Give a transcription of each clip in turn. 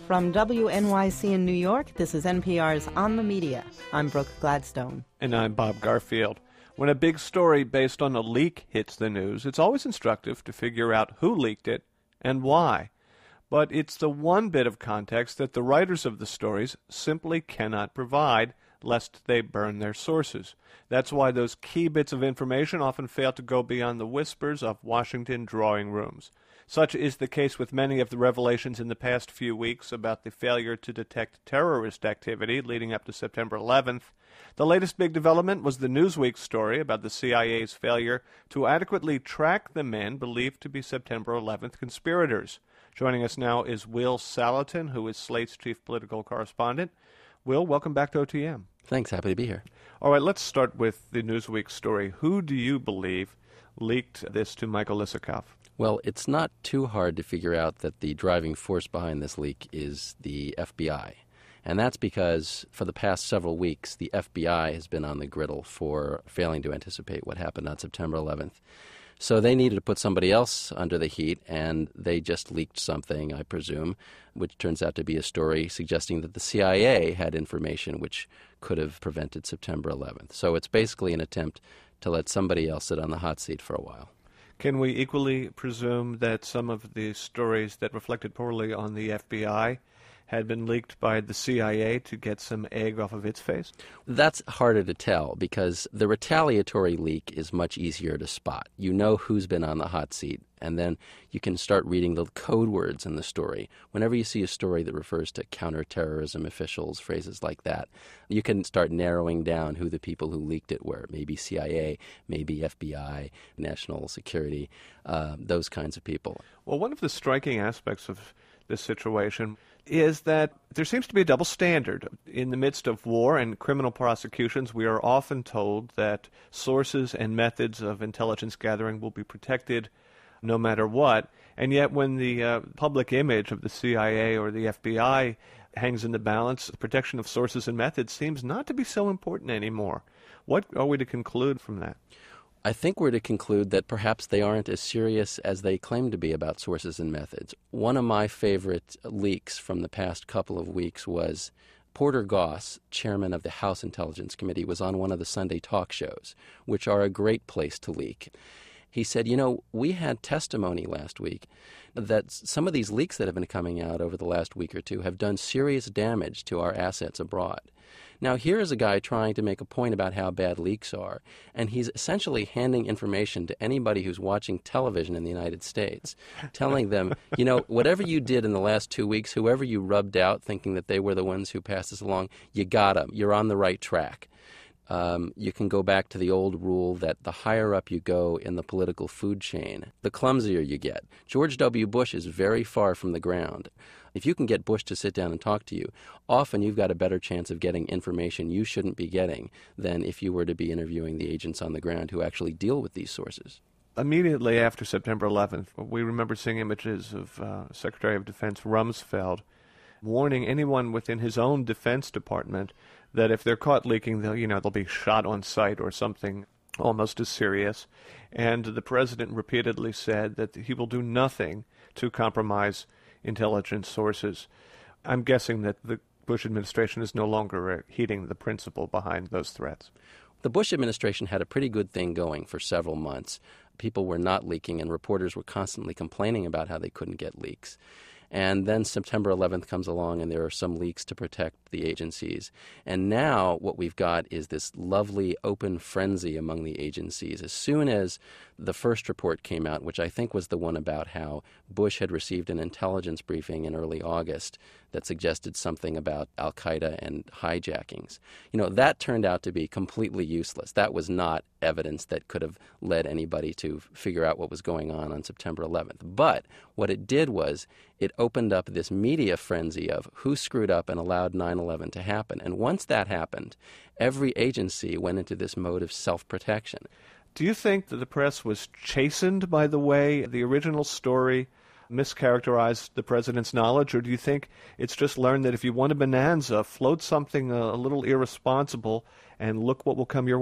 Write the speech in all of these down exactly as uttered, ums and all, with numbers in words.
From W N Y C in New York, this is N P R's On the Media. I'm Brooke Gladstone. And I'm Bob Garfield. When a big story based on a leak hits the news, it's always instructive to figure out who leaked it and why. But it's the one bit of context that the writers of the stories simply cannot provide, lest they burn their sources. That's why those key bits of information often fail to go beyond the whispers of Washington drawing rooms. Such is the case with many of the revelations in the past few weeks about the failure to detect terrorist activity leading up to September eleventh. The latest big development was the Newsweek story about the C I A's failure to adequately track the men believed to be September eleventh conspirators. Joining us now is Will Salatin, who is Slate's chief political correspondent. Will, welcome back to O T M. Thanks. Happy to be here. All right, let's start with the Newsweek story. Who do you believe leaked this to Michael Isikoff? Well, it's not too hard to figure out that the driving force behind this leak is the F B I. And that's because for the past several weeks, the F B I has been on the griddle for failing to anticipate what happened on September eleventh. So they needed to put somebody else under the heat, and they just leaked something, I presume, which turns out to be a story suggesting that the C I A had information which could have prevented September eleventh. So it's basically an attempt to let somebody else sit on the hot seat for a while. Can we equally presume that some of the stories that reflected poorly on the F B I had been leaked by the C I A to get some egg off of its face? That's harder to tell because the retaliatory leak is much easier to spot. You know who's been on the hot seat, and then you can start reading the code words in the story. Whenever you see a story that refers to counterterrorism officials, phrases like that, you can start narrowing down who the people who leaked it were. Maybe C I A, maybe F B I, national security, uh, those kinds of people. Well, one of the striking aspects of this situation is that there seems to be a double standard. In the midst of war and criminal prosecutions, we are often told that sources and methods of intelligence gathering will be protected no matter what. And yet when the uh, public image of the C I A or the F B I hangs in the balance, the protection of sources and methods seems not to be so important anymore. What are we to conclude from that? I think we're to conclude that perhaps they aren't as serious as they claim to be about sources and methods. One of my favorite leaks from the past couple of weeks was Porter Goss, chairman of the House Intelligence Committee, was on one of the Sunday talk shows, which are a great place to leak. He said, you know, we had testimony last week that some of these leaks that have been coming out over the last week or two have done serious damage to our assets abroad. Now, here is a guy trying to make a point about how bad leaks are, and he's essentially handing information to anybody who's watching television in the United States, telling them, you know, whatever you did in the last two weeks, whoever you rubbed out thinking that they were the ones who passed this along, you got them. You're on the right track. Um, you can go back to the old rule that the higher up you go in the political food chain, the clumsier you get. George W. Bush is very far from the ground. If you can get Bush to sit down and talk to you, often you've got a better chance of getting information you shouldn't be getting than if you were to be interviewing the agents on the ground who actually deal with these sources. Immediately after September eleventh, we remember seeing images of uh, Secretary of Defense Rumsfeld warning anyone within his own Defense Department that if they're caught leaking, they'll, you know, they'll be shot on sight or something almost as serious. And the president repeatedly said that he will do nothing to compromise intelligence sources. I'm guessing that the Bush administration is no longer heeding the principle behind those threats. The Bush administration had a pretty good thing going for several months. People were not leaking, and reporters were constantly complaining about how they couldn't get leaks. And then September eleventh comes along, and there are some leaks to protect the agencies. And now what we've got is this lovely open frenzy among the agencies. As soon as the first report came out, which I think was the one about how Bush had received an intelligence briefing in early August that suggested something about al-Qaeda and hijackings, you know, that turned out to be completely useless. That was not evidence that could have led anybody to figure out what was going on on September eleventh. But what it did was it opened up this media frenzy of who screwed up and allowed nine eleven to happen. And once that happened, every agency went into this mode of self-protection. Do you think that the press was chastened by the way the original story mischaracterized the president's knowledge, or do you think it's just learned that if you want a bonanza, float something a, a little irresponsible and look what will come your way?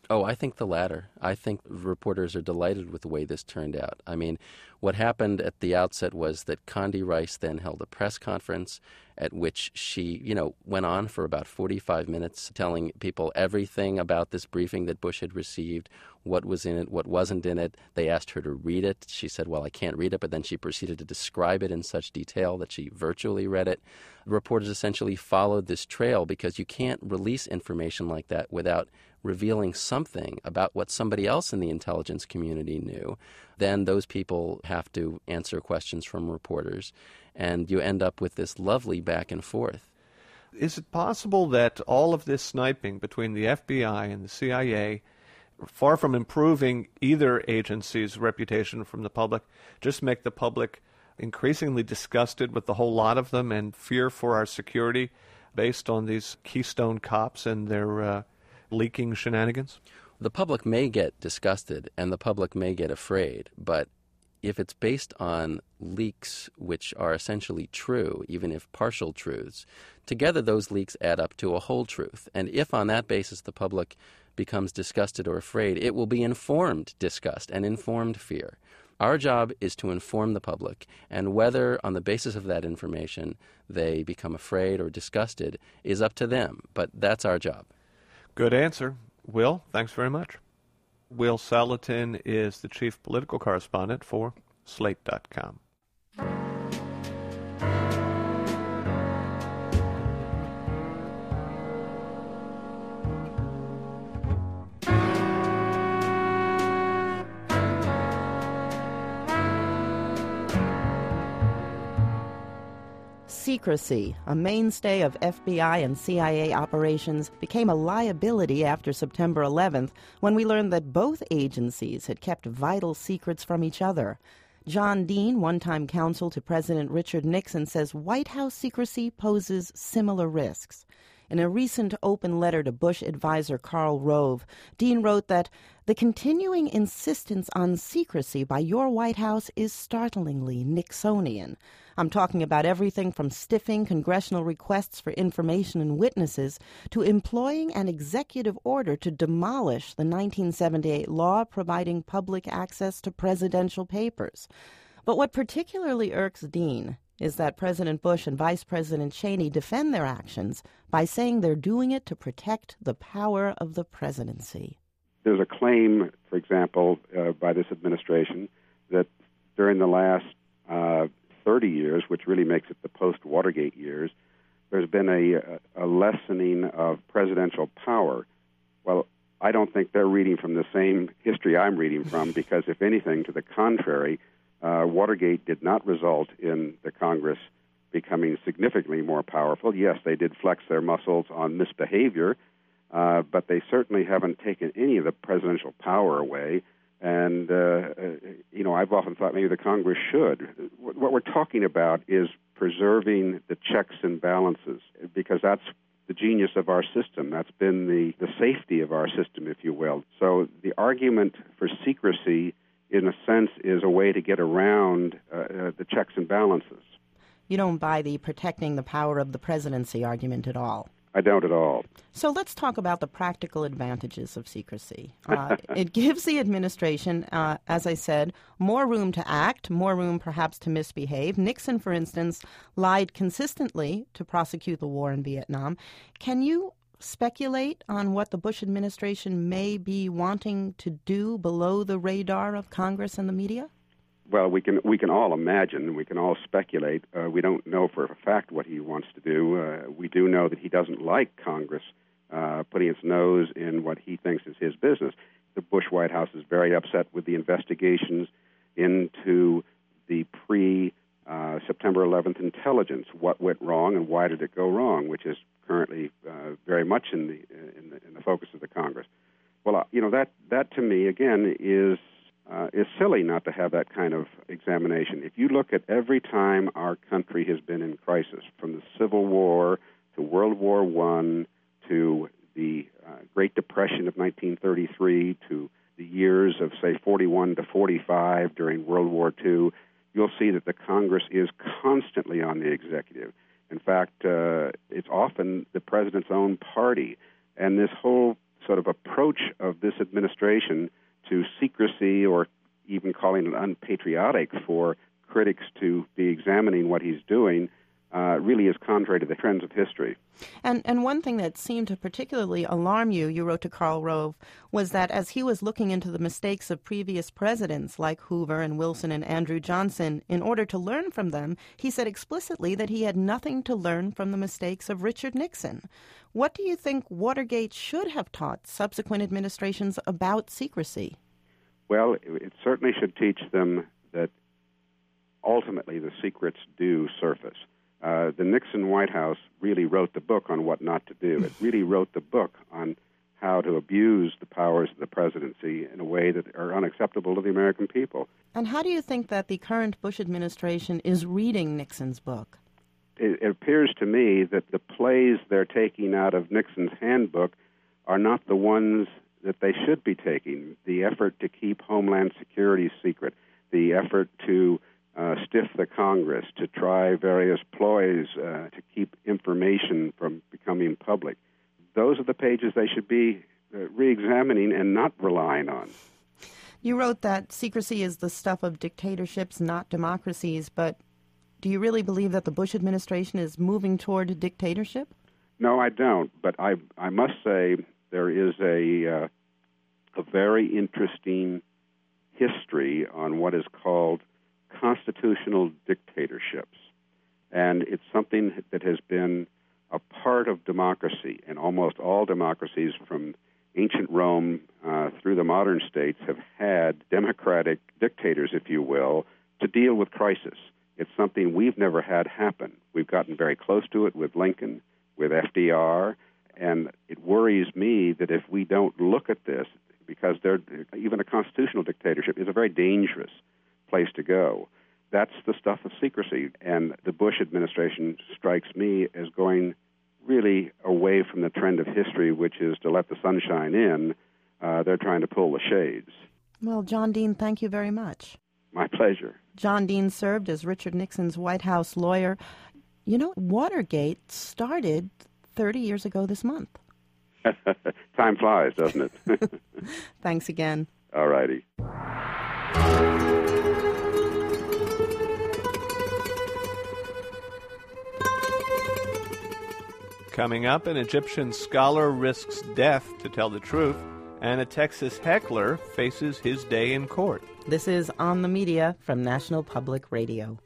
Oh, I think the latter. I think reporters are delighted with the way this turned out. I mean, what happened at the outset was that Condi Rice then held a press conference at which she, you know, went on for about forty-five minutes telling people everything about this briefing that Bush had received, what was in it, what wasn't in it. They asked her to read it. She said, well, I can't read it, but then she proceeded to describe it in such detail that she virtually read it. Reporters essentially followed this trail because you can't release information like that without revealing something about what somebody else in the intelligence community knew. Then those people have to answer questions from reporters, and you end up with this lovely back and forth. Is it possible that all of this sniping between the F B I and the C I A, far from improving either agency's reputation from the public, just make the public increasingly disgusted with the whole lot of them and fear for our security based on these Keystone cops and their uh, leaking shenanigans? The public may get disgusted and the public may get afraid, but if it's based on leaks which are essentially true, even if partial truths, together those leaks add up to a whole truth. And if on that basis the public becomes disgusted or afraid, it will be informed disgust and informed fear. Our job is to inform the public, and whether on the basis of that information they become afraid or disgusted is up to them, but that's our job. Good answer. Will, thanks very much. Will Saletin is the chief political correspondent for Slate dot com. Secrecy, a mainstay of F B I and C I A operations, became a liability after September eleventh when we learned that both agencies had kept vital secrets from each other. John Dean, one-time counsel to President Richard Nixon, says White House secrecy poses similar risks. In a recent open letter to Bush advisor Karl Rove, Dean wrote that the continuing insistence on secrecy by your White House is startlingly Nixonian. I'm talking about everything from stiffing congressional requests for information and witnesses to employing an executive order to demolish the nineteen seventy-eight law providing public access to presidential papers. But what particularly irks Dean is that President Bush and Vice President Cheney defend their actions by saying they're doing it to protect the power of the presidency. There's a claim, for example, uh, by this administration that during the last uh, thirty years, which really makes it the post-Watergate years, there's been a, a lessening of presidential power. Well, I don't think they're reading from the same history I'm reading from, because if anything, to the contrary, uh, Watergate did not result in the Congress becoming significantly more powerful. Yes, they did flex their muscles on misbehavior, uh, but they certainly haven't taken any of the presidential power away. And, uh, you know, I've often thought maybe the Congress should. What we're talking about is preserving the checks and balances, because that's the genius of our system. That's been the, the safety of our system, if you will. So the argument for secrecy, in a sense, is a way to get around uh, uh, the checks and balances. You don't buy the protecting the power of the presidency argument at all. I don't at all. So let's talk about the practical advantages of secrecy. Uh, it gives the administration, uh, as I said, more room to act, more room perhaps to misbehave. Nixon, for instance, lied consistently to prosecute the war in Vietnam. Can you speculate on what the Bush administration may be wanting to do below the radar of Congress and the media? Well, we can we can all imagine, we can all speculate. Uh, we don't know for a fact what he wants to do. Uh, we do know that he doesn't like Congress uh, putting its nose in what he thinks is his business. The Bush White House is very upset with the investigations into the pre-September uh, eleventh intelligence. What went wrong and why did it go wrong, which is currently uh, very much in the, in the in the focus of the Congress. Well, uh, you know, that, that to me, again, is... Uh, it's silly not to have that kind of examination. If you look at every time our country has been in crisis, from the Civil War to World War One to the uh, Great Depression of nineteen thirty-three to the years of, say, forty-one to forty-five during World War Two, you'll see that the Congress is constantly on the executive. In fact, uh, it's often the president's own party. And this whole sort of approach of this administration to secrecy, or even calling it unpatriotic for critics to be examining what he's doing, uh, really is contrary to the trends of history. And and one thing that seemed to particularly alarm you, you wrote to Karl Rove, was that as he was looking into the mistakes of previous presidents like Hoover and Wilson and Andrew Johnson, in order to learn from them, he said explicitly that he had nothing to learn from the mistakes of Richard Nixon. What do you think Watergate should have taught subsequent administrations about secrecy? Well, it certainly should teach them that ultimately the secrets do surface. Uh, the Nixon White House really wrote the book on what not to do. It really wrote the book on how to abuse the powers of the presidency in a way that are unacceptable to the American people. And how do you think that the current Bush administration is reading Nixon's book? It, it appears to me that the plays they're taking out of Nixon's handbook are not the ones that they should be taking. The effort to keep Homeland Security secret, the effort to Uh, stiff the Congress, to try various ploys uh, to keep information from becoming public. Those are the pages they should be uh, re-examining and not relying on. You wrote that secrecy is the stuff of dictatorships, not democracies, but do you really believe that the Bush administration is moving toward a dictatorship? No, I don't, but I, I must say there is a, uh, a very interesting history on what is called constitutional dictatorships. And it's something that has been a part of democracy, and almost all democracies from ancient Rome uh, through the modern states have had democratic dictators, if you will, to deal with crisis. It's something we've never had happen. We've gotten very close to it with Lincoln, with F D R, and it worries me that if we don't look at this, because even a constitutional dictatorship is a very dangerous place to go. That's the stuff of secrecy, and the Bush administration strikes me as going really away from the trend of history, which is to let the sunshine in. Uh, they're trying to pull the shades. Well, John Dean, thank you very much. My pleasure. John Dean served as Richard Nixon's White House lawyer. You know, Watergate started thirty years ago this month. Time flies, doesn't it? Thanks again. All righty. Coming up, an Egyptian scholar risks death to tell the truth, and a Texas heckler faces his day in court. This is On the Media from National Public Radio.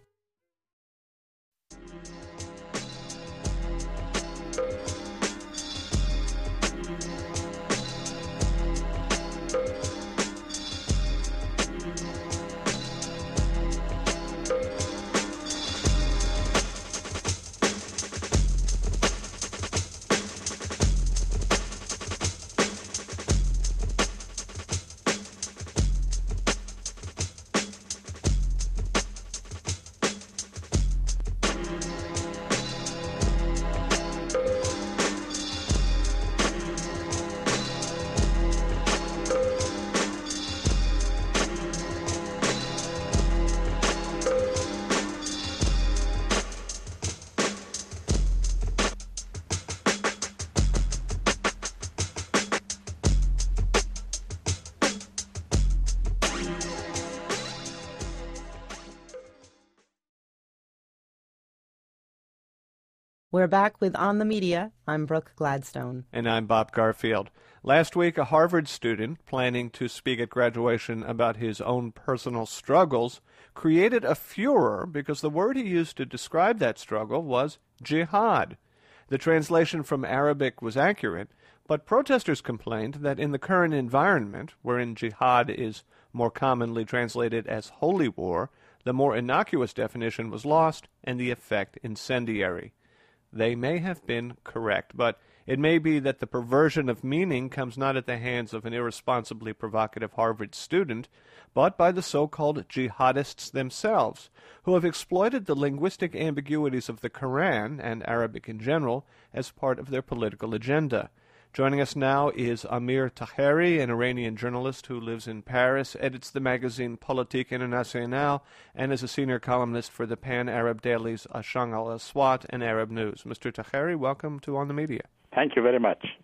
We're back with On the Media. I'm Brooke Gladstone. And I'm Bob Garfield. Last week, a Harvard student planning to speak at graduation about his own personal struggles created a furor because the word he used to describe that struggle was jihad. The translation from Arabic was accurate, but protesters complained that in the current environment, wherein jihad is more commonly translated as holy war, the more innocuous definition was lost and the effect incendiary. They may have been correct, but it may be that the perversion of meaning comes not at the hands of an irresponsibly provocative Harvard student, but by the so-called jihadists themselves, who have exploited the linguistic ambiguities of the Quran and Arabic in general as part of their political agenda. Joining us now is Amir Taheri, an Iranian journalist who lives in Paris, edits the magazine Politique Internationale, and is a senior columnist for the pan-Arab dailies Ashang al-Aswat and Arab News. Mister Taheri, welcome to On the Media. Thank you very much.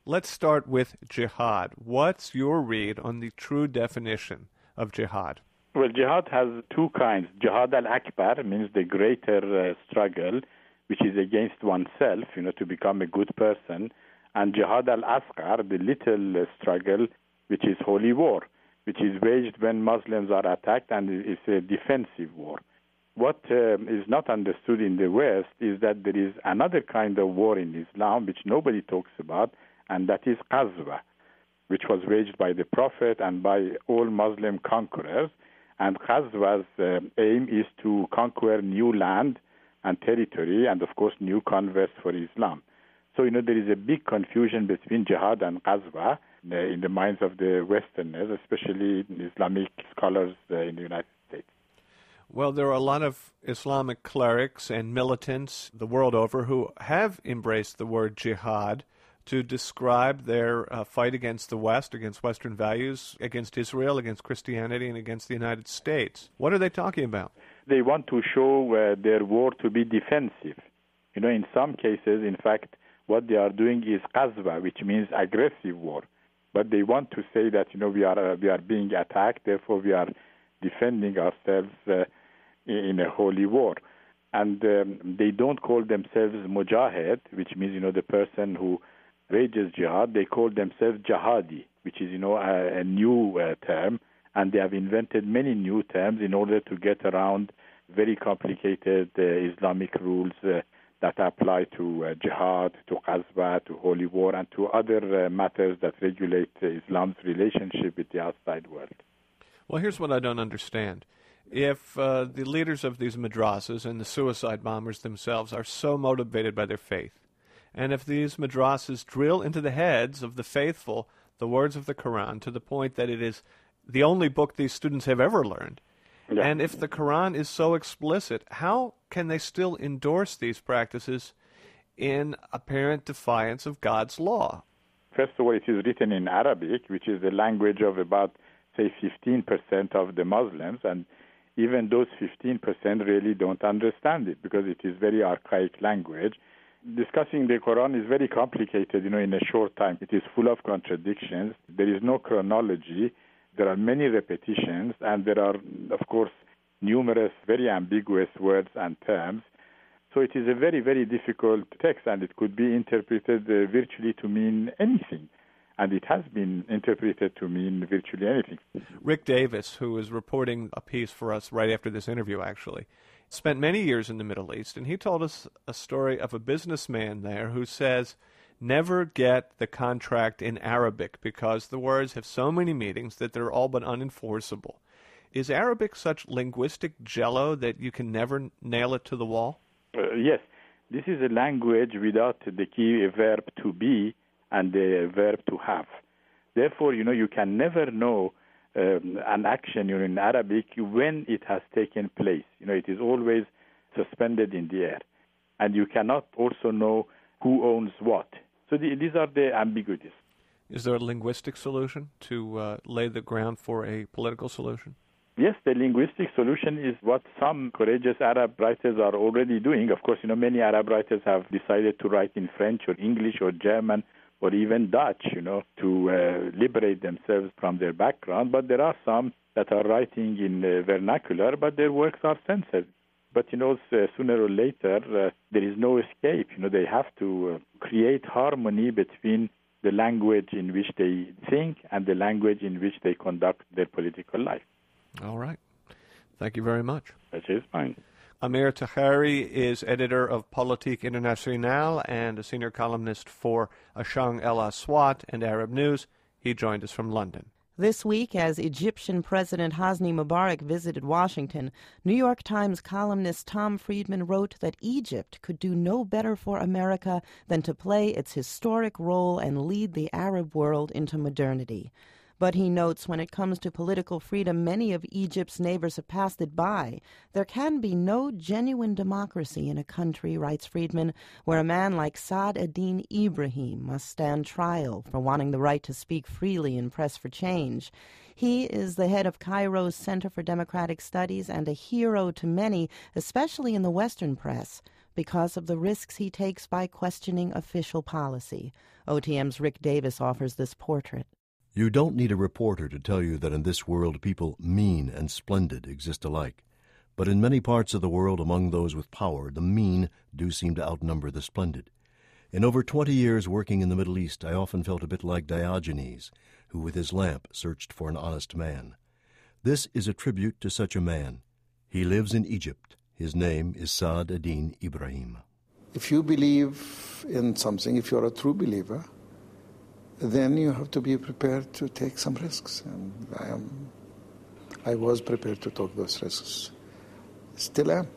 let's start with jihad. What's your read on the true definition of jihad? Well, jihad has two kinds. Jihad al-Akbar means the greater uh, struggle, which is against oneself, you know, to become a good person. And jihad al-Asghar, the little uh, struggle, which is holy war, which is waged when Muslims are attacked, and it's a defensive war. What um, is not understood in the West is that there is another kind of war in Islam which nobody talks about, and that is Ghazwa, which was waged by the Prophet and by all Muslim conquerors. And Ghazwa's uh, aim is to conquer new land and territory, and of course new converts for Islam. So, you know, there is a big confusion between jihad and Ghazwa uh, in the minds of the Westerners, especially Islamic scholars uh, in the United States. Well, there are a lot of Islamic clerics and militants the world over who have embraced the word jihad to describe their uh, fight against the West, against Western values, against Israel, against Christianity, and against the United States. What are they talking about? They want to show uh, their war to be defensive. You know, in some cases, in fact, what they are doing is Ghazwa, which means aggressive war. But they want to say that, you know, we are uh, we are being attacked, therefore we are defending ourselves uh, in a holy war. And um, they don't call themselves mujahid, which means, you know, the person who wages jihad. They call themselves jihadi, which is, you know, a, a new uh, term. And they have invented many new terms in order to get around very complicated uh, Islamic rules uh, that apply to uh, jihad, to Ghazwa, to holy war, and to other uh, matters that regulate uh, Islam's relationship with the outside world. Well, here's what I don't understand. If uh, the leaders of these madrasas and the suicide bombers themselves are so motivated by their faith, and if these madrasas drill into the heads of the faithful the words of the Quran to the point that it is the only book these students have ever learned, yeah. and if the Quran is so explicit, how can they still endorse these practices in apparent defiance of God's law? First of all, it is written in Arabic, which is the language of about, say, fifteen percent of the Muslims, and even those fifteen percent really don't understand it because it is very archaic language. Discussing the Quran is very complicated, you know, in a short time. It is full of contradictions. There is no chronology. There are many repetitions, and there are, of course, numerous very ambiguous words and terms. So it is a very, very difficult text, and it could be interpreted uh, virtually to mean anything. And it has been interpreted to mean virtually anything. Rick Davis, who is reporting a piece for us right after this interview, actually, spent many years in the Middle East, and he told us a story of a businessman there who says, never get the contract in Arabic because the words have so many meanings that they're all but unenforceable. Is Arabic such linguistic jello that you can never nail it to the wall? Uh, yes. This is a language without the key verb to be and the verb to have. Therefore, you know, you can never know um, an action, you know, in Arabic when it has taken place. You know, it is always suspended in the air. And you cannot also know who owns what. So the, these are the ambiguities. Is there a linguistic solution to uh, lay the ground for a political solution? Yes, the linguistic solution is what some courageous Arab writers are already doing. Of course, you know, many Arab writers have decided to write in French or English or German or even Dutch, you know, to uh, liberate themselves from their background. But there are some that are writing in uh, vernacular, but their works are censored. But, you know, sooner or later, uh, there is no escape. You know, they have to uh, create harmony between the language in which they think and the language in which they conduct their political life. All right. Thank you very much. That is fine. Amir Taghari is editor of Politique Internationale and a senior columnist for Ashang El Aswat and Arab News. He joined us from London. This week, as Egyptian President Hosni Mubarak visited Washington, New York Times columnist Tom Friedman wrote that Egypt could do no better for America than to play its historic role and lead the Arab world into modernity. But he notes when it comes to political freedom, many of Egypt's neighbors have passed it by. There can be no genuine democracy in a country, writes Friedman, where a man like Saad ad-Din Ibrahim must stand trial for wanting the right to speak freely and press for change. He is the head of Cairo's Center for Democratic Studies and a hero to many, especially in the Western press, because of the risks he takes by questioning official policy. O T M's Rick Davis offers this portrait. You don't need a reporter to tell you that in this world people mean and splendid exist alike. But in many parts of the world, among those with power, the mean do seem to outnumber the splendid. In over twenty years working in the Middle East, I often felt a bit like Diogenes, who with his lamp searched for an honest man. This is a tribute to such a man. He lives in Egypt. His name is Saad ad-Din Ibrahim. If you believe in something, if you're a true believer, then you have to be prepared to take some risks. And I am, I was prepared to take those risks. Still am.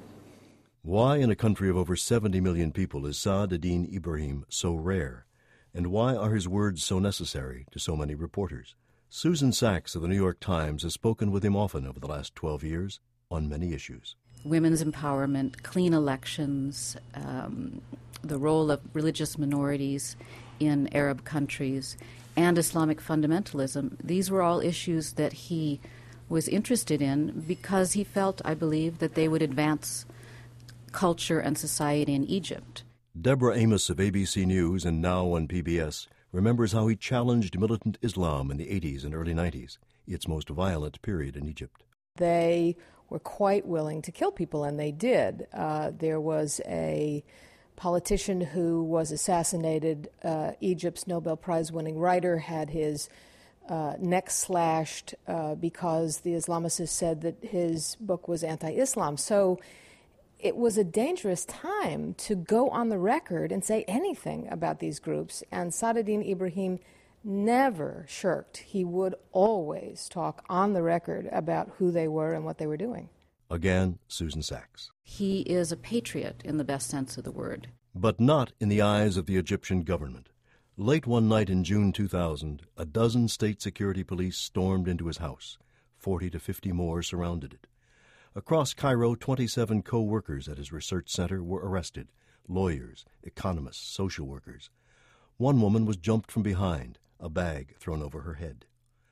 Why in a country of over seventy million people is Saad ad-Din Ibrahim so rare? And why are his words so necessary to so many reporters? Susan Sachs of the New York Times has spoken with him often over the last twelve years on many issues. Women's empowerment, clean elections, um, the role of religious minorities in Arab countries, and Islamic fundamentalism. These were all issues that he was interested in because he felt, I believe, that they would advance culture and society in Egypt. Deborah Amos of A B C News and now on P B S remembers how he challenged militant Islam in the eighties and early nineties, its most violent period in Egypt. They were quite willing to kill people, and they did. Uh, there was a politician who was assassinated. Uh, Egypt's Nobel Prize-winning writer had his uh, neck slashed uh, because the Islamicists said that his book was anti-Islam. So it was a dangerous time to go on the record and say anything about these groups, and Saad ad-Din Ibrahim never shirked. He would always talk on the record about who they were and what they were doing. Again, Susan Sachs. He is a patriot in the best sense of the word. But not in the eyes of the Egyptian government. Late one night in June two thousand, a dozen state security police stormed into his house. Forty to fifty more surrounded it. Across Cairo, twenty-seven co-workers at his research center were arrested. Lawyers, economists, social workers. One woman was jumped from behind, a bag thrown over her head.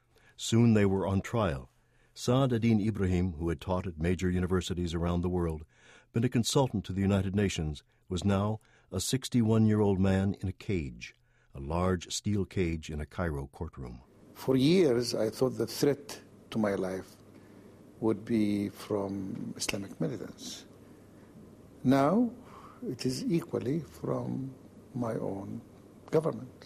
Soon they were on trial. Saad ad-Din Ibrahim, who had taught at major universities around the world, been a consultant to the United Nations, was now a sixty-one-year-old man in a cage, a large steel cage in a Cairo courtroom. For years, I thought the threat to my life would be from Islamic militants. Now, it is equally from my own government.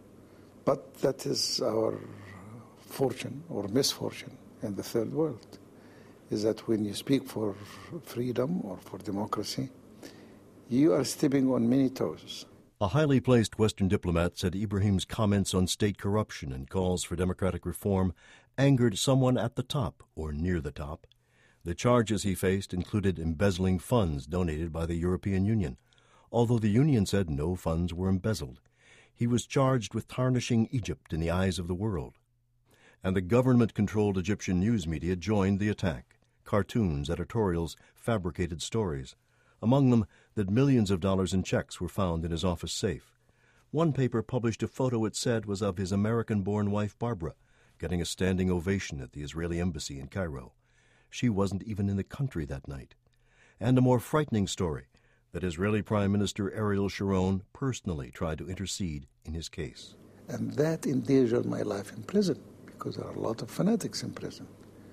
But that is our fortune or misfortune in the third world, is that when you speak for freedom or for democracy, you are stepping on many toes. A highly placed Western diplomat said Ibrahim's comments on state corruption and calls for democratic reform angered someone at the top or near the top. The charges he faced included embezzling funds donated by the European Union, although the Union said no funds were embezzled. He was charged with tarnishing Egypt in the eyes of the world. And the government-controlled Egyptian news media joined the attack. Cartoons, editorials, fabricated stories. Among them, that millions of dollars in checks were found in his office safe. One paper published a photo it said was of his American-born wife, Barbara, getting a standing ovation at the Israeli embassy in Cairo. She wasn't even in the country that night. And a more frightening story, that Israeli Prime Minister Ariel Sharon personally tried to intercede in his case. And that endangered my life in prison, because there are a lot of fanatics in prison.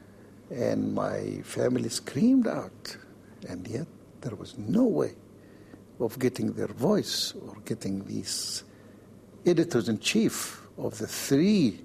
And my family screamed out, and yet there was no way of getting their voice or getting these editors-in-chief of the three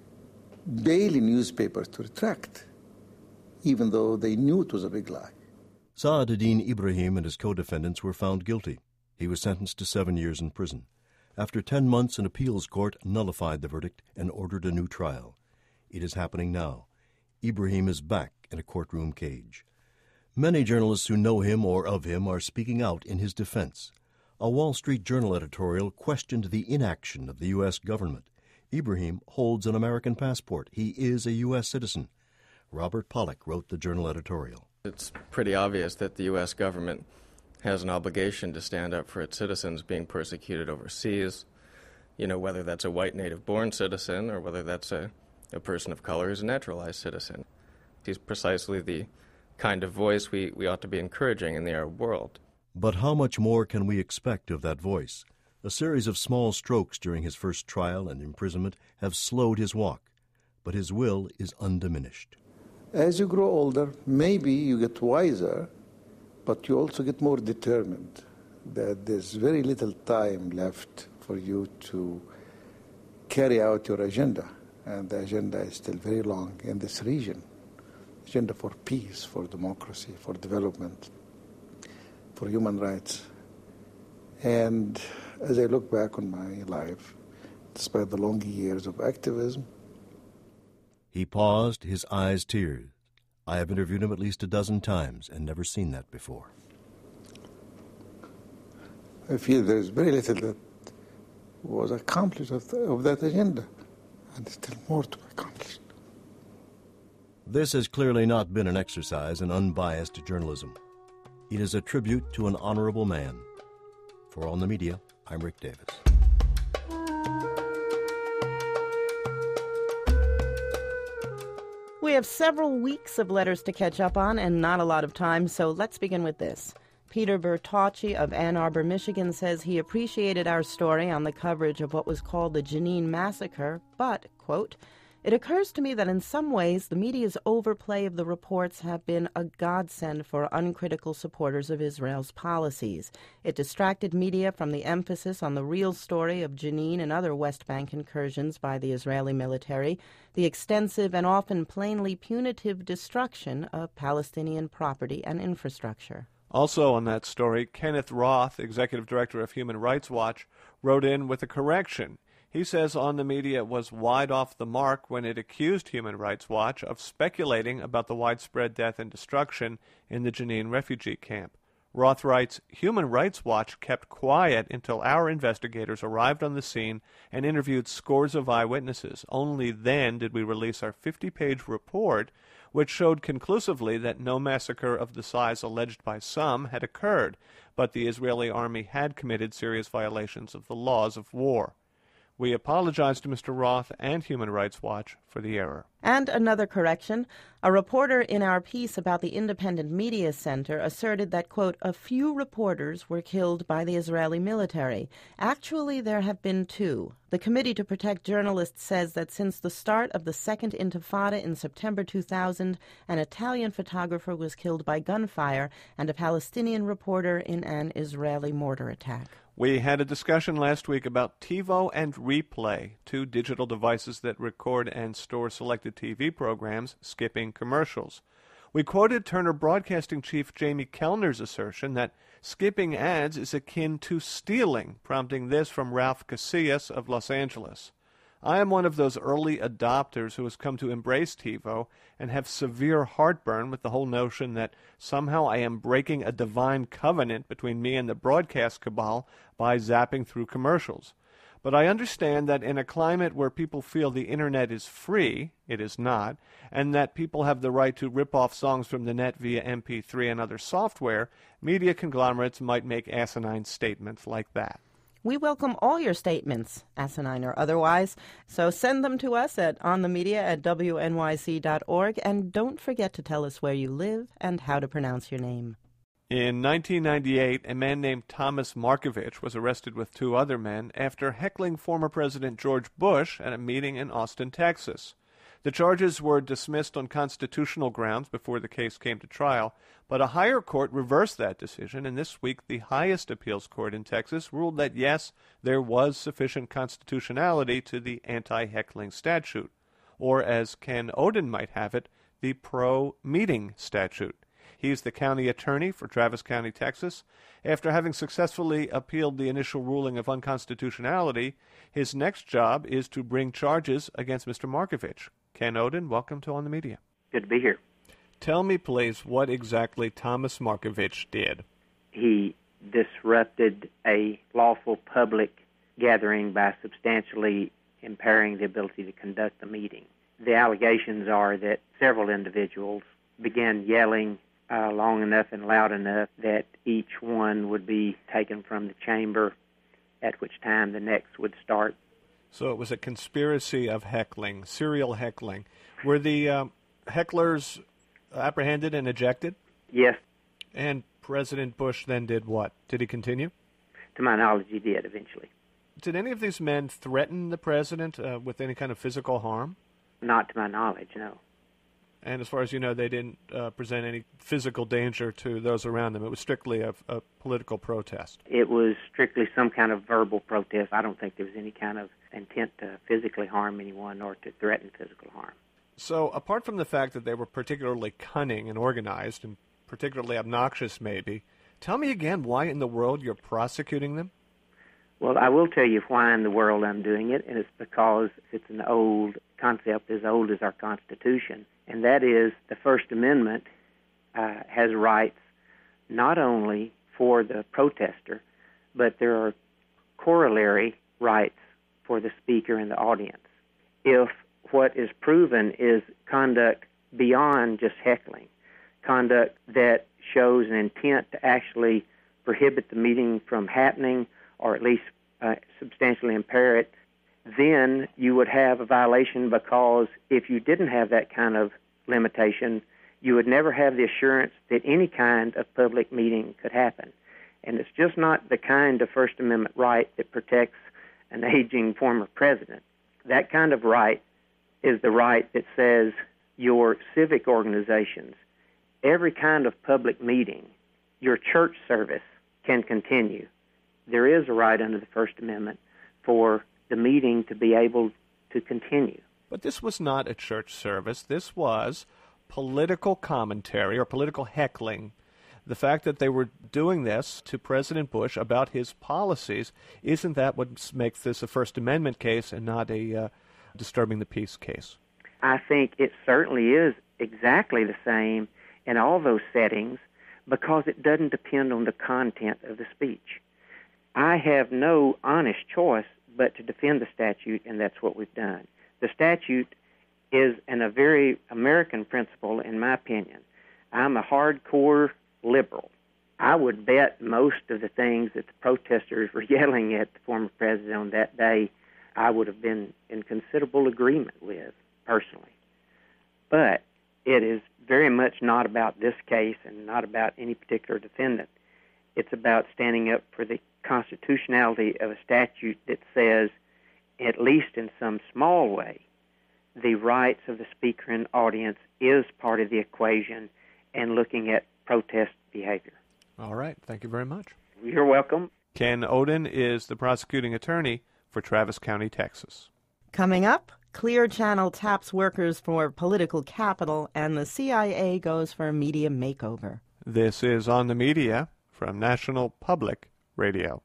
daily newspapers to retract, even though they knew it was a big lie. Saad ad-Din Ibrahim and his co-defendants were found guilty. He was sentenced to seven years in prison. After ten months, an appeals court nullified the verdict and ordered a new trial. It is happening now. Ibrahim is back in a courtroom cage. Many journalists who know him or of him are speaking out in his defense. A Wall Street Journal editorial questioned the inaction of the U S government. Ibrahim holds an American passport. He is a U S citizen. Robert Pollack wrote the Journal editorial. It's pretty obvious that the U S government has an obligation to stand up for its citizens being persecuted overseas, you know, whether that's a white native-born citizen or whether that's a, a person of color who's a naturalized citizen. He's precisely the kind of voice we, we ought to be encouraging in the Arab world. But how much more can we expect of that voice? A series of small strokes during his first trial and imprisonment have slowed his walk, but his will is undiminished. As you grow older, maybe you get wiser, but you also get more determined that there's very little time left for you to carry out your agenda. And the agenda is still very long in this region. Agenda for peace, for democracy, for development, for human rights. And as I look back on my life, despite the long years of activism, he paused, his eyes tears. I have interviewed him at least a dozen times and never seen that before. I feel there's very little that was accomplished of, the, of that agenda, and there's still more to be accomplished. This has clearly not been an exercise in unbiased journalism. It is a tribute to an honorable man. For On the Media, I'm Rick Davis. We have several weeks of letters to catch up on and not a lot of time, so let's begin with this. Peter Bertocci of Ann Arbor, Michigan says he appreciated our story on the coverage of what was called the Jenin massacre, but, quote, "It occurs to me that in some ways the media's overplay of the reports have been a godsend for uncritical supporters of Israel's policies. It distracted media from the emphasis on the real story of Jenin and other West Bank incursions by the Israeli military, the extensive and often plainly punitive destruction of Palestinian property and infrastructure." Also on that story, Kenneth Roth, Executive Director of Human Rights Watch, wrote in with a correction. He says On the Media was wide off the mark when it accused Human Rights Watch of speculating about the widespread death and destruction in the Jenin refugee camp. Roth writes, Human Rights Watch kept quiet until our investigators arrived on the scene and interviewed scores of eyewitnesses. Only then did we release our fifty-page report, which showed conclusively that no massacre of the size alleged by some had occurred, but the Israeli army had committed serious violations of the laws of war. We apologize to Mister Roth and Human Rights Watch for the error. And another correction. A reporter in our piece about the Independent Media Center asserted that, quote, a few reporters were killed by the Israeli military. Actually, there have been two. The Committee to Protect Journalists says that since the start of the Second Intifada in September two thousand, an Italian photographer was killed by gunfire and a Palestinian reporter in an Israeli mortar attack. We had a discussion last week about TiVo and Replay, two digital devices that record and store selected T V programs, skipping commercials. We quoted Turner Broadcasting Chief Jamie Kellner's assertion that skipping ads is akin to stealing, prompting this from Ralph Casillas of Los Angeles. I am one of those early adopters who has come to embrace TiVo and have severe heartburn with the whole notion that somehow I am breaking a divine covenant between me and the broadcast cabal by zapping through commercials. But I understand that in a climate where people feel the Internet is free, it is not, and that people have the right to rip off songs from the net via M P three and other software, media conglomerates might make asinine statements like that. We welcome all your statements, asinine or otherwise, so send them to us at onthemedia at w n y c dot org, and don't forget to tell us where you live and how to pronounce your name. In nineteen ninety-eight, a man named Thomas Markovich was arrested with two other men after heckling former President George Bush at a meeting in Austin, Texas. The charges were dismissed on constitutional grounds before the case came to trial, but a higher court reversed that decision, and this week the highest appeals court in Texas ruled that, yes, there was sufficient constitutionality to the anti-heckling statute, or as Ken Odin might have it, the pro-meeting statute. He's the county attorney for Travis County, Texas. After having successfully appealed the initial ruling of unconstitutionality, his next job is to bring charges against Mister Markovich. Ken Odin, welcome to On the Media. Good to be here. Tell me, please, what exactly Thomas Markovich did. He disrupted a lawful public gathering by substantially impairing the ability to conduct the meeting. The allegations are that several individuals began yelling uh, long enough and loud enough that each one would be taken from the chamber, at which time the next would start. So it was a conspiracy of heckling, serial heckling. Were the uh, hecklers apprehended and ejected? Yes. And President Bush then did what? Did he continue? To my knowledge, he did eventually. Did any of these men threaten the president uh, with any kind of physical harm? Not to my knowledge, no. And as far as you know, they didn't uh, present any physical danger to those around them. It was strictly a, a political protest. It was strictly some kind of verbal protest. I don't think there was any kind of intent to physically harm anyone or to threaten physical harm. So apart from the fact that they were particularly cunning and organized and particularly obnoxious maybe, tell me again why in the world you're prosecuting them? Well, I will tell you why in the world I'm doing it, and it's because it's an old concept, as old as our Constitution, and that is the First Amendment uh, has rights not only for the protester, but there are corollary rights for the speaker and the audience. If what is proven is conduct beyond just heckling, conduct that shows an intent to actually prohibit the meeting from happening or at least uh, substantially impair it, then you would have a violation, because if you didn't have that kind of limitation, you would never have the assurance that any kind of public meeting could happen. And it's just not the kind of First Amendment right that protects an aging former president. That kind of right is the right that says your civic organizations, every kind of public meeting, your church service can continue. There is a right under the First Amendment for the meeting to be able to continue. But this was not a church service. This was political commentary or political heckling. The fact that they were doing this to President Bush about his policies, isn't that what makes this a First Amendment case and not a uh, disturbing the peace case? I think it certainly is exactly the same in all those settings, because it doesn't depend on the content of the speech. I have no honest choice but to defend the statute, and that's what we've done. The statute is an, a very American principle, in my opinion. I'm a hardcore liberal. I would bet most of the things that the protesters were yelling at the former president on that day, I would have been in considerable agreement with, personally. But it is very much not about this case and not about any particular defendant. It's about standing up for the constitutionality of a statute that says, at least in some small way, the rights of the speaker and audience is part of the equation, and looking at protest behavior. All right. Thank you very much. You're welcome. Ken Odin is the prosecuting attorney for Travis County, Texas. Coming up, Clear Channel taps workers for political capital, and the C I A goes for a media makeover. This is On the Media from National Public Radio.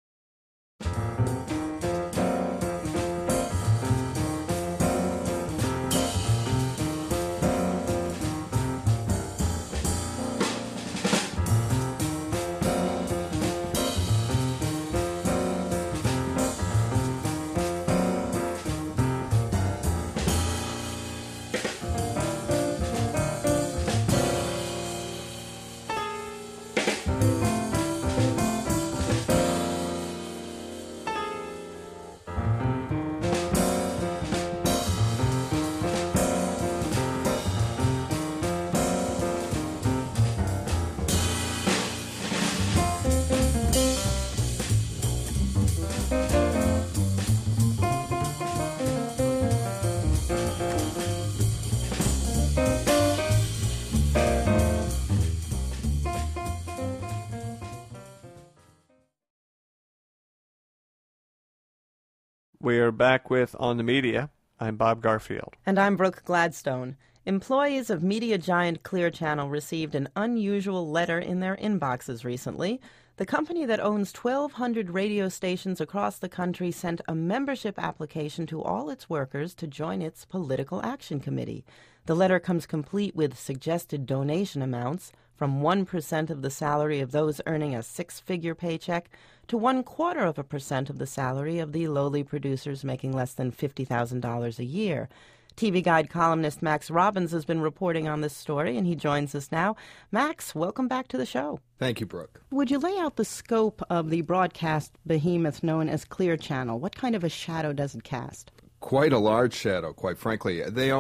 We're back with On the Media. I'm Bob Garfield. And I'm Brooke Gladstone. Employees of media giant Clear Channel received an unusual letter in their inboxes recently. The company that owns twelve hundred radio stations across the country sent a membership application to all its workers to join its political action committee. The letter comes complete with suggested donation amounts from one percent of the salary of those earning a six-figure paycheck to one-quarter of a percent of the salary of the lowly producers making less than fifty thousand dollars a year. T V Guide columnist Max Robbins has been reporting on this story, and he joins us now. Max, welcome back to the show. Thank you, Brooke. Would you lay out the scope of the broadcast behemoth known as Clear Channel? What kind of a shadow does it cast? Quite a large shadow, quite frankly. They own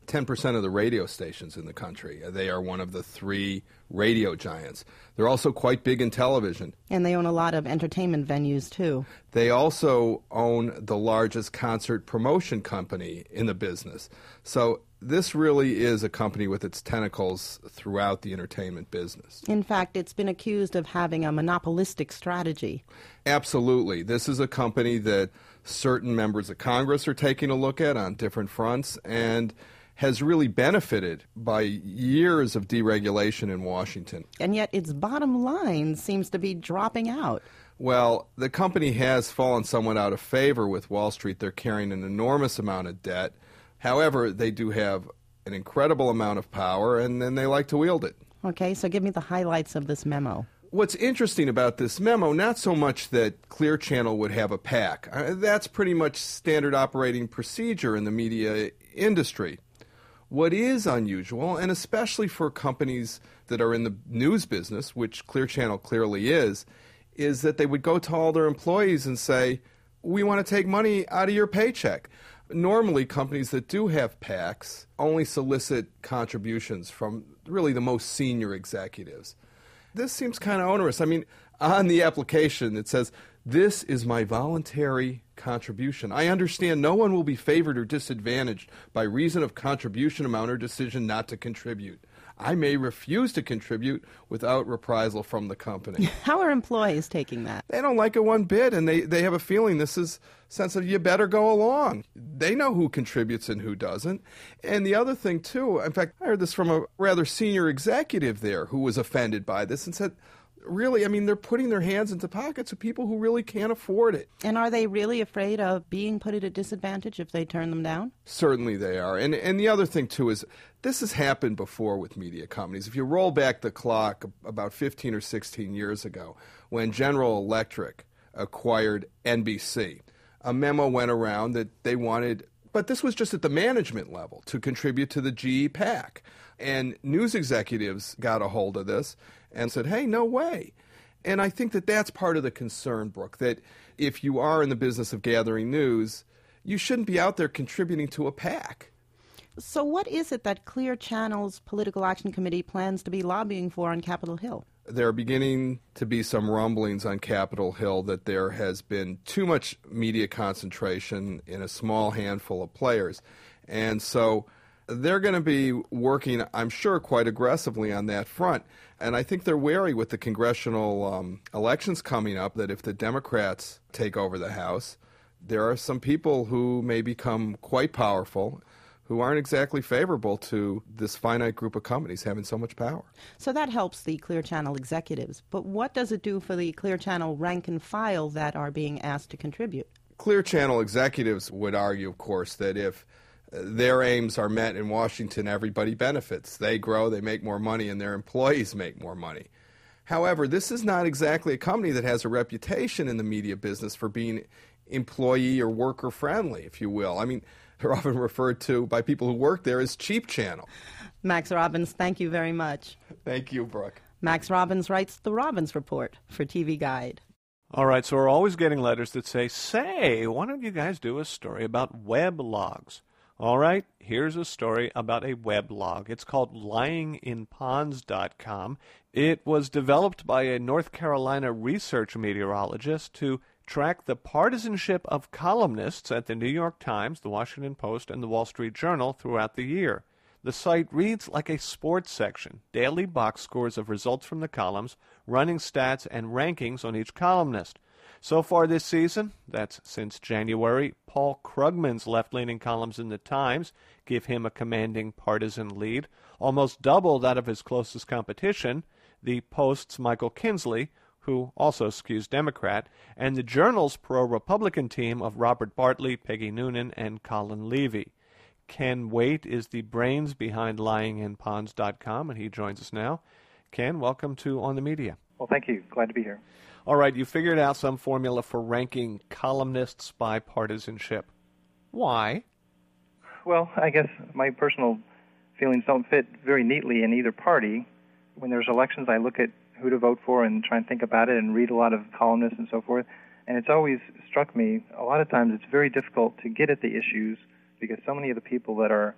ten percent of the radio stations in the country. They are one of the three radio giants. They're also quite big in television. And they own a lot of entertainment venues, too. They also own the largest concert promotion company in the business. So this really is a company with its tentacles throughout the entertainment business. In fact, it's been accused of having a monopolistic strategy. Absolutely. This is a company that certain members of Congress are taking a look at on different fronts and has really benefited by years of deregulation in Washington. And yet its bottom line seems to be dropping out. Well, the company has fallen somewhat out of favor with Wall Street. They're carrying an enormous amount of debt. However, they do have an incredible amount of power, and then they like to wield it. Okay, so give me the highlights of this memo. What's interesting about this memo, not so much that Clear Channel would have a PAC. Uh, that's pretty much standard operating procedure in the media industry. What is unusual, and especially for companies that are in the news business, which Clear Channel clearly is, is that they would go to all their employees and say, we want to take money out of your paycheck. Normally, companies that do have PACs only solicit contributions from really the most senior executives. This seems kind of onerous. I mean, on the application, it says, this is my voluntary contribution. I understand no one will be favored or disadvantaged by reason of contribution amount or decision not to contribute. I may refuse to contribute without reprisal from the company. How are employees taking that? They don't like it one bit, and they, they have a feeling this is a sense of you better go along. They know who contributes and who doesn't. And the other thing, too, in fact, I heard this from a rather senior executive there who was offended by this and said, really, I mean, they're putting their hands into pockets of people who really can't afford it. And are they really afraid of being put at a disadvantage if they turn them down? Certainly they are. And and the other thing, too, is this has happened before with media companies. If you roll back the clock about fifteen or sixteen years ago, when General Electric acquired N B C, a memo went around that they wanted, but this was just at the management level, to contribute to the G E PAC. And news executives got a hold of this and said, hey, no way. And I think that that's part of the concern, Brooke, that if you are in the business of gathering news, you shouldn't be out there contributing to a PAC. So what is it that Clear Channel's Political Action Committee plans to be lobbying for on Capitol Hill? There are beginning to be some rumblings on Capitol Hill that there has been too much media concentration in a small handful of players. And so they're going to be working, I'm sure, quite aggressively on that front. And I think they're wary with the congressional um, elections coming up that if the Democrats take over the House, there are some people who may become quite powerful who aren't exactly favorable to this finite group of companies having so much power. So that helps the Clear Channel executives. But what does it do for the Clear Channel rank and file that are being asked to contribute? Clear Channel executives would argue, of course, that if their aims are met in Washington, everybody benefits. They grow, they make more money, and their employees make more money. However, this is not exactly a company that has a reputation in the media business for being employee or worker friendly, if you will. I mean, they're often referred to by people who work there as cheap channel. Max Robbins, thank you very much. Thank you, Brooke. Max Robbins writes the Robbins Report for T V Guide. All right, so we're always getting letters that say, say, why don't you guys do a story about weblogs? All right, here's a story about a weblog. It's called lying in ponds dot com. It was developed by a North Carolina research meteorologist to track the partisanship of columnists at the New York Times, the Washington Post, and the Wall Street Journal throughout the year. The site reads like a sports section, daily box scores of results from the columns, running stats, and rankings on each columnist. So far this season, that's since January, Paul Krugman's left-leaning columns in the Times give him a commanding partisan lead, almost double that of his closest competition, the Post's Michael Kinsley, who also skews Democrat, and the Journal's pro-Republican team of Robert Bartley, Peggy Noonan, and Colin Levy. Ken Waite is the brains behind lying in ponds dot com, and he joins us now. Ken, welcome to On the Media. Well, thank you. Glad to be here. All right, you figured out some formula for ranking columnists by partisanship. Why? Well, I guess my personal feelings don't fit very neatly in either party. When there's elections, I look at who to vote for and try and think about it and read a lot of columnists and so forth. And it's always struck me, a lot of times it's very difficult to get at the issues because so many of the people that are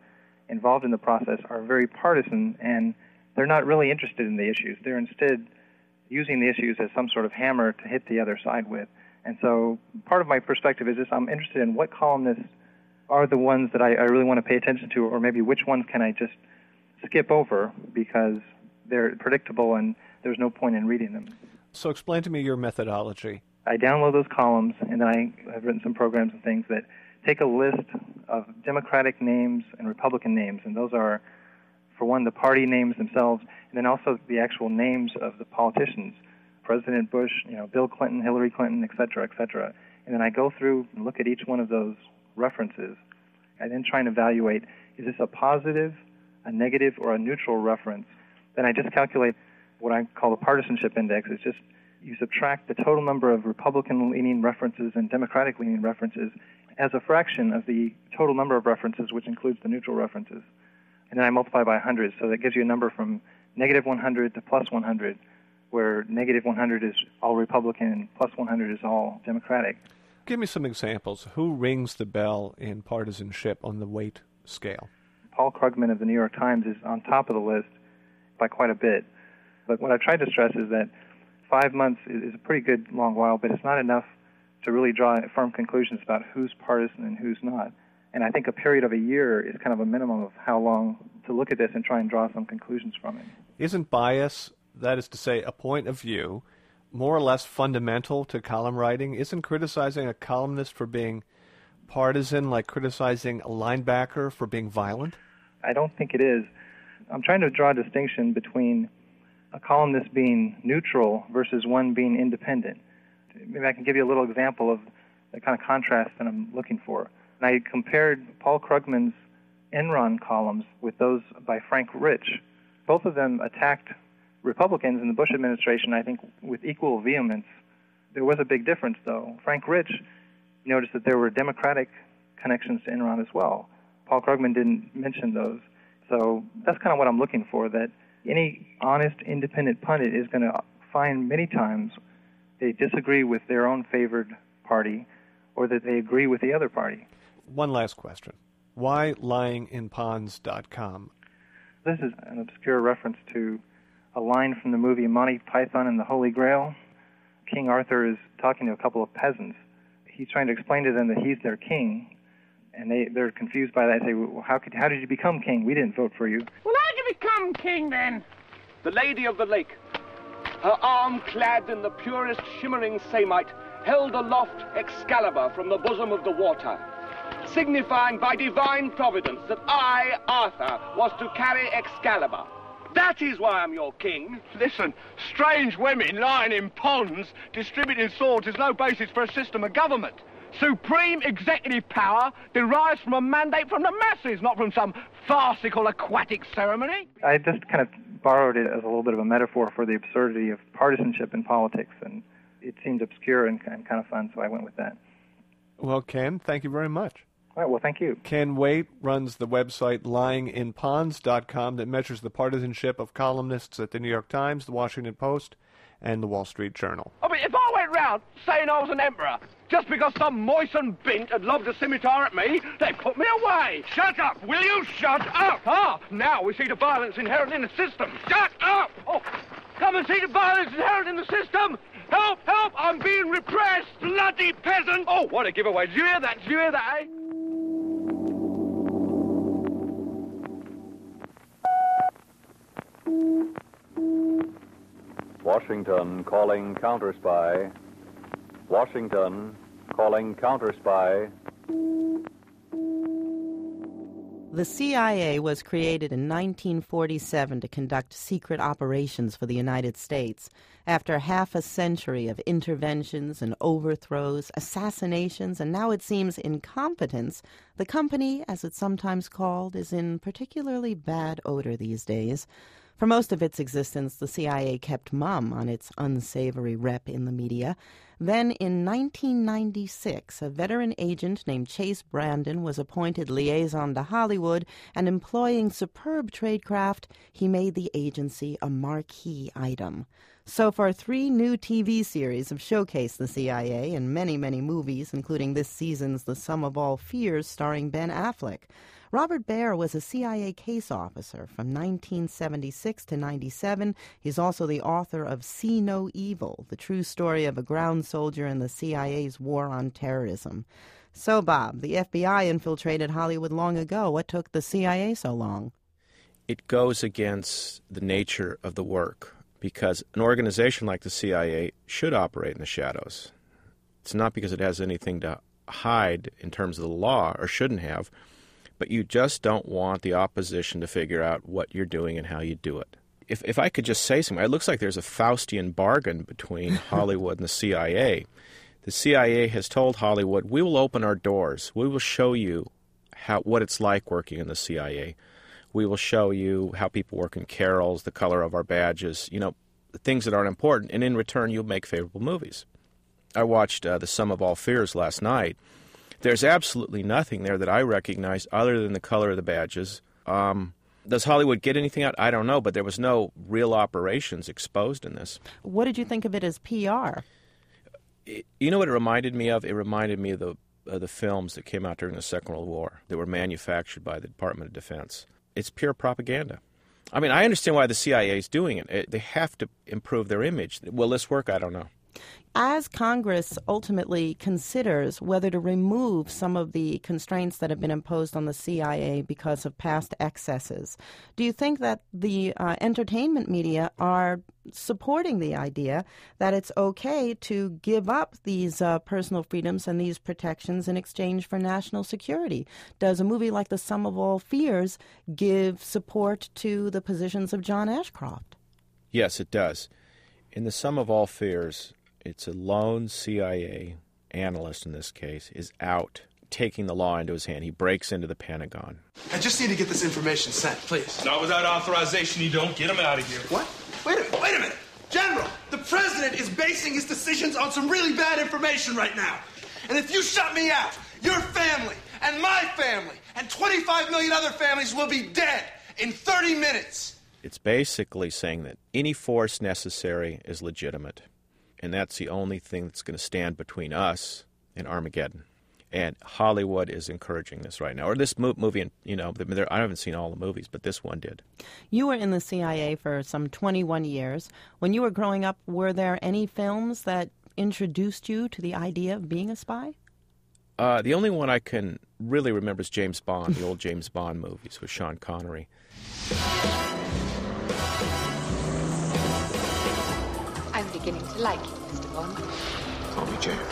involved in the process are very partisan, and they're not really interested in the issues. They're instead using the issues as some sort of hammer to hit the other side with. And so part of my perspective is this: I'm interested in what columnists are the ones that I, I really want to pay attention to, or maybe which ones can I just skip over because they're predictable and there's no point in reading them. So explain to me your methodology. I download those columns, and then I have written some programs and things that take a list of Democratic names and Republican names, and those are, for one, the party names themselves, and then also the actual names of the politicians, President Bush, you know, Bill Clinton, Hillary Clinton, et cetera, et cetera. And then I go through and look at each one of those references. I then try and evaluate, is this a positive, a negative, or a neutral reference? Then I just calculate what I call the partisanship index. It's just you subtract the total number of Republican-leaning references and Democratic-leaning references as a fraction of the total number of references, which includes the neutral references. And then I multiply by one hundred, so that gives you a number from negative one hundred to plus one hundred, where negative one hundred is all Republican and plus one hundred is all Democratic. Give me some examples. Who rings the bell in partisanship on the weight scale? Paul Krugman of the New York Times is on top of the list by quite a bit. But what I've tried to stress is that five months is a pretty good long while, but it's not enough to really draw firm conclusions about who's partisan and who's not. And I think a period of a year is kind of a minimum of how long to look at this and try and draw some conclusions from it. Isn't bias, that is to say, a point of view, more or less fundamental to column writing? Isn't criticizing a columnist for being partisan like criticizing a linebacker for being violent? I don't think it is. I'm trying to draw a distinction between a columnist being neutral versus one being independent. Maybe I can give you a little example of the kind of contrast that I'm looking for. And I compared Paul Krugman's Enron columns with those by Frank Rich. Both of them attacked Republicans in the Bush administration, I think, with equal vehemence. There was a big difference, though. Frank Rich noticed that there were Democratic connections to Enron as well. Paul Krugman didn't mention those. So that's kind of what I'm looking for, that any honest, independent pundit is going to find many times they disagree with their own favored party or that they agree with the other party. One last question. Why lying in ponds dot com? This is an obscure reference to a line from the movie Monty Python and the Holy Grail. King Arthur is talking to a couple of peasants. He's trying to explain to them that he's their king, and they, they're confused by that. They say, well, how, could, how did you become king? We didn't vote for you. Well, how did you become king, then? The Lady of the Lake, her arm clad in the purest shimmering samite, held aloft Excalibur from the bosom of the water, signifying by divine providence that I, Arthur, was to carry Excalibur. That is why I'm your king. Listen, strange women lying in ponds distributing swords is no basis for a system of government. Supreme executive power derives from a mandate from the masses, not from some farcical aquatic ceremony. I just kind of borrowed it as a little bit of a metaphor for the absurdity of partisanship in politics, and it seemed obscure and, and kind of fun, so I went with that. Well, Ken, thank you very much. All right, well, thank you. Ken Waite runs the website lying in ponds dot com that measures the partisanship of columnists at the New York Times, the Washington Post, and the Wall Street Journal. I mean, if I went round saying I was an emperor, just because some moistened bint had lobbed a scimitar at me, they'd put me away. Shut up, will you? Shut up! Ah, now we see the violence inherent in the system. Shut up! Oh, come and see the violence inherent in the system! Help, help, I'm being repressed, bloody peasant! Oh, what a giveaway. Did you hear that? Did you hear that, eh? Washington calling counter-spy. Washington calling counter-spy. The C I A was created in nineteen forty-seven to conduct secret operations for the United States. After half a century of interventions and overthrows, assassinations, and now it seems incompetence, the company, as it's sometimes called, is in particularly bad odor these days. For most of its existence, the C I A kept mum on its unsavory rep in the media. Then, in nineteen ninety-six, a veteran agent named Chase Brandon was appointed liaison to Hollywood, and employing superb tradecraft, he made the agency a marquee item. So far, three new T V series have showcased the C I A and many, many movies, including this season's The Sum of All Fears starring Ben Affleck. Robert Baer was a C I A case officer from nineteen seventy-six to ninety-seven. He's also the author of See No Evil, the true story of a ground soldier in the C I A's war on terrorism. So, Bob, the F B I infiltrated Hollywood long ago. What took the C I A so long? It goes against the nature of the work, because an organization like the C I A should operate in the shadows. It's not because it has anything to hide in terms of the law, or shouldn't have, but you just don't want the opposition to figure out what you're doing and how you do it. If if I could just say something, it looks like there's a Faustian bargain between Hollywood and the C I A. The C I A has told Hollywood, we will open our doors. We will show you how what it's like working in the C I A. We will show you how people work in carols, the color of our badges, you know, things that aren't important, and in return you'll make favorable movies. I watched uh, The Sum of All Fears last night. There's absolutely nothing there that I recognize other than the color of the badges. Um, does Hollywood get anything out? I don't know, but there was no real operations exposed in this. What did you think of it as P R? It, you know what it reminded me of? It reminded me of the, of the films that came out during the Second World War that were manufactured by the Department of Defense. It's pure propaganda. I mean, I understand why the C I A is doing it. it. They have to improve their image. Will this work? I don't know. As Congress ultimately considers whether to remove some of the constraints that have been imposed on the C I A because of past excesses, do you think that the uh, entertainment media are supporting the idea that it's okay to give up these uh, personal freedoms and these protections in exchange for national security? Does a movie like The Sum of All Fears give support to the positions of John Ashcroft? Yes, it does. In The Sum of All Fears, it's a lone C I A analyst in this case is out taking the law into his hand. He breaks into the Pentagon. I just need to get this information sent, please. Not without authorization, you don't. Get him out of here. What? Wait a minute, wait a minute. General, the president is basing his decisions on some really bad information right now. And if you shut me out, your family and my family and twenty-five million other families will be dead in thirty minutes. It's basically saying that any force necessary is legitimate. And that's the only thing that's going to stand between us and Armageddon. And Hollywood is encouraging this right now. Or this mo- movie, you know, I haven't seen all the movies, but this one did. You were in the C I A for some twenty-one years. When you were growing up, were there any films that introduced you to the idea of being a spy? Uh, the only one I can really remember is James Bond, the old James Bond movies with Sean Connery. I'm beginning to like you, Mister Bond. Call me James.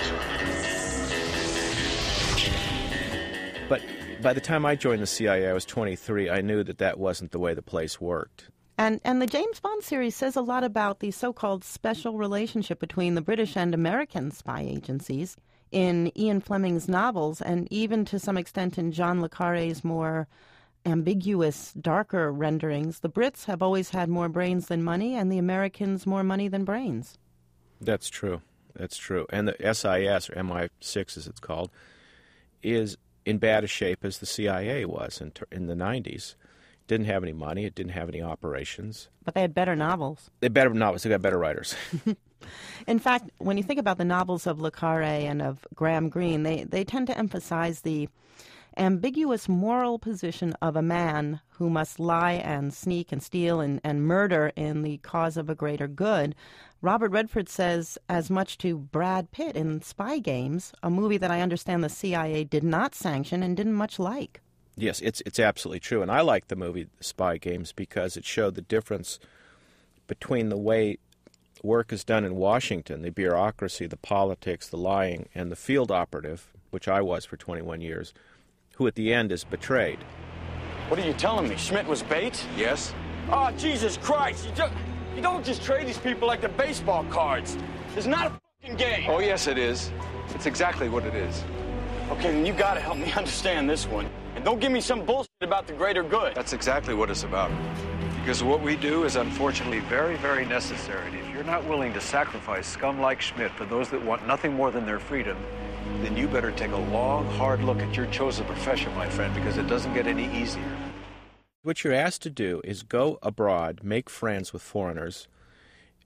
But by the time I joined the C I A, I was twenty-three. I knew that that wasn't the way the place worked. And and the James Bond series says a lot about the so-called special relationship between the British and American spy agencies in Ian Fleming's novels, and even to some extent in John le Carré's more ambiguous, darker renderings. The Brits have always had more brains than money, and the Americans more money than brains. That's true. That's true. And the S I S, or M I six as it's called, is in bad a shape as the C I A was in, in the nineties. It didn't have any money. It didn't have any operations. But they had better novels. They had better novels. They got better writers. In fact, when you think about the novels of le Carré and of Graham Greene, they, they tend to emphasize the ambiguous moral position of a man who must lie and sneak and steal and, and murder in the cause of a greater good. Robert Redford says as much to Brad Pitt in Spy Games, a movie that I understand the C I A did not sanction and didn't much like. Yes, it's it's absolutely true. And I like the movie Spy Games because it showed the difference between the way work is done in Washington, the bureaucracy, the politics, the lying, and the field operative, which I was for twenty-one years, who at the end is betrayed. What are you telling me? Schmidt was bait? Yes. Oh, Jesus Christ. You, just, you don't just trade these people like they're baseball cards. It's not a fucking game. Oh, yes, it is. It's exactly what it is. Okay, then you gotta help me understand this one. And don't give me some bullshit about the greater good. That's exactly what it's about. Because what we do is unfortunately very, very necessary. And if you're not willing to sacrifice scum like Schmidt for those that want nothing more than their freedom, then you better take a long, hard look at your chosen profession, my friend, because it doesn't get any easier. What you're asked to do is go abroad, make friends with foreigners,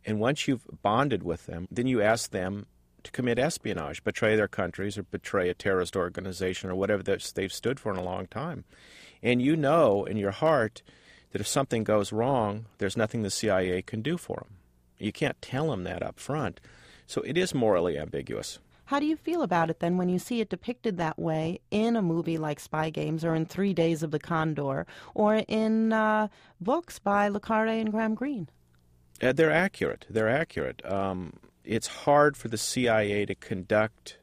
And once you've bonded with them, then you ask them to commit espionage, betray their countries, or betray a terrorist organization, or whatever they've stood for in a long time. And you know in your heart that if something goes wrong, there's nothing the C I A can do for them. You can't tell them that up front. So it is morally ambiguous. How do you feel about it, then, when you see it depicted that way in a movie like Spy Games, or in Three Days of the Condor, or in uh, books by Le Carre and Graham Greene? Uh, they're accurate. They're accurate. Um, it's hard for the C I A to conduct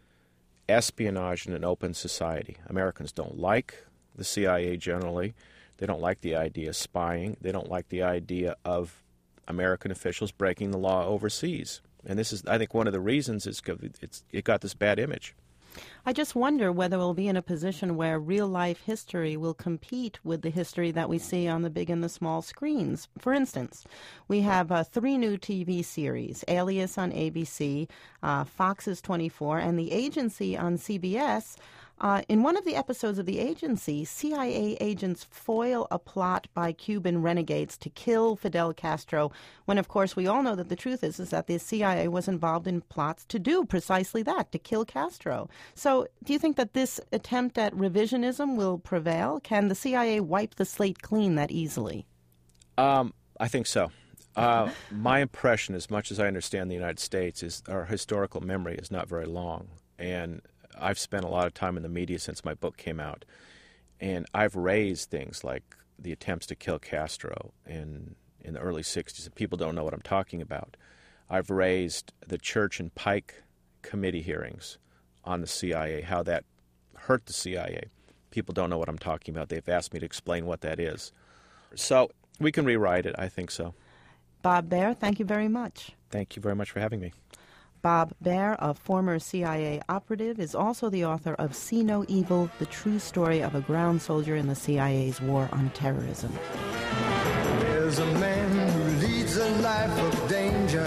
espionage in an open society. Americans don't like the C I A generally. They don't like the idea of spying. They don't like the idea of American officials breaking the law overseas. And this is, I think, one of the reasons it's, it's it got this bad image. I just wonder whether we'll be in a position where real-life history will compete with the history that we see on the big and the small screens. For instance, we have uh, three new T V series, Alias on A B C, uh, Fox's twenty-four, and The Agency on C B S. Uh, in one of the episodes of The Agency, C I A agents foil a plot by Cuban renegades to kill Fidel Castro, when, of course, we all know that the truth is, is that the C I A was involved in plots to do precisely that, to kill Castro. So do you think that this attempt at revisionism will prevail? Can the C I A wipe the slate clean that easily? Um, I think so. Uh, my impression, as much as I understand the United States, is our historical memory is not very long. And I've spent a lot of time in the media since my book came out, and I've raised things like the attempts to kill Castro in, in the early sixties, and people don't know what I'm talking about. I've raised the Church and Pike committee hearings on the C I A, how that hurt the C I A. People don't know what I'm talking about. They've asked me to explain what that is. So we can rewrite it. I think so. Bob Baer, thank you very much. Thank you very much for having me. Bob Baer, a former C I A operative, is also the author of See No Evil, the true story of a ground soldier in the C I A's war on terrorism. There's a man who leads a life of danger.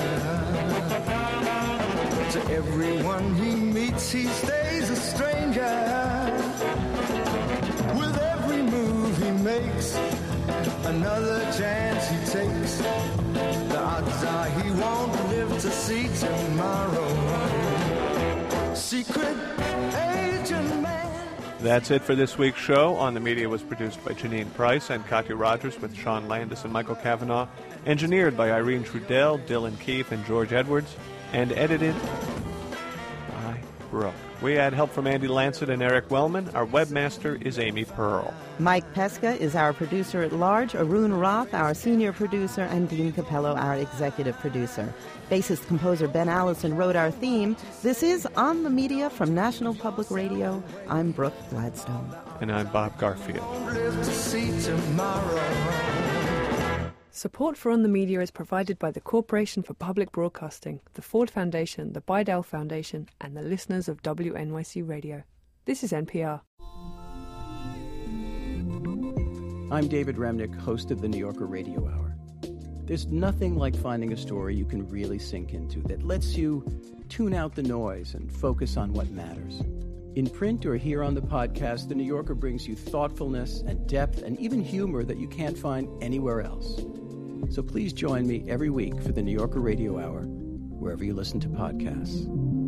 To everyone he meets, he stays a stranger. With every move he makes, another chance he takes, the odds are he won't live to see tomorrow. Secret agent man. That's it for this week's show. On the Media was produced by Janine Price and Katya Rogers, with Sean Landis and Michael Cavanaugh. Engineered by Irene Trudell, Dylan Keefe, and George Edwards. And edited by Brooke. We had help from Andy Lancet and Eric Wellman. Our webmaster is Amy Pearl. Mike Pesca is our producer at large, Arun Roth, our senior producer, and Dean Capello, our executive producer. Bassist composer Ben Allison wrote our theme. This is On the Media from National Public Radio. I'm Brooke Gladstone. And I'm Bob Garfield. Support for On the Media is provided by the Corporation for Public Broadcasting, the Ford Foundation, the Bidell Foundation, and the listeners of W N Y C Radio. This is N P R. I'm David Remnick, host of the New Yorker Radio Hour. There's nothing like finding a story you can really sink into that lets you tune out the noise and focus on what matters. In print or here on the podcast, The New Yorker brings you thoughtfulness and depth and even humor that you can't find anywhere else. So please join me every week for the New Yorker Radio Hour, wherever you listen to podcasts.